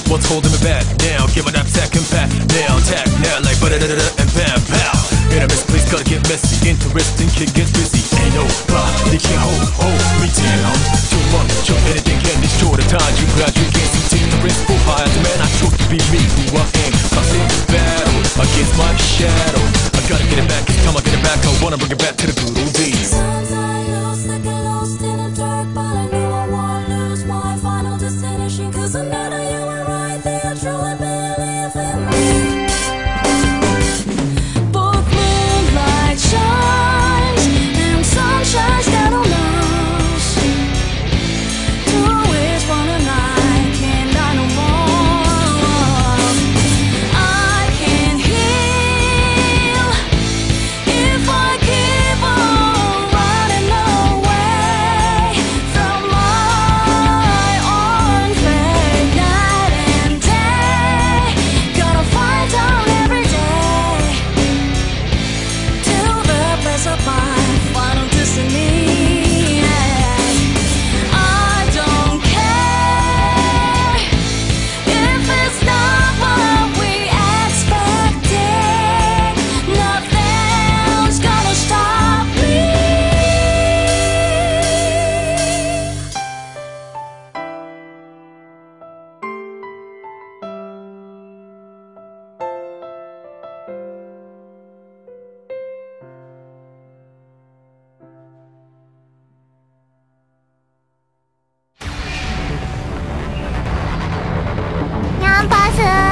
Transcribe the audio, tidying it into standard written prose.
What's holding me back now? Give my knapsack and pat. Now attack, now like ba-da-da-da-da and bam, pow. In a misplace, gotta get messy. Interesting, kid gets busy. Ain't no they can't hold me down. Too much of anything can destroy the time. You glad you can't see. Take the risk, go high as a man. I chose to be me, who I am. Cause in battle against my shadow, I gotta get it back. It's time I get it back. I wanna bring it back to the good old days. Sometimes I lost, like get lost in the dark, but I know I won't lose my final destination. Cause I know that you were right there, truly believe in me. Both moonlight shines and sunshine that on us. Two is one and I can't die no more. I can heal if I keep on running away from my own fate. Night and day, gotta fight out every day to the place of my final destiny. I don't care if it's not what we expected. Nothing's gonna stop me. キャンパス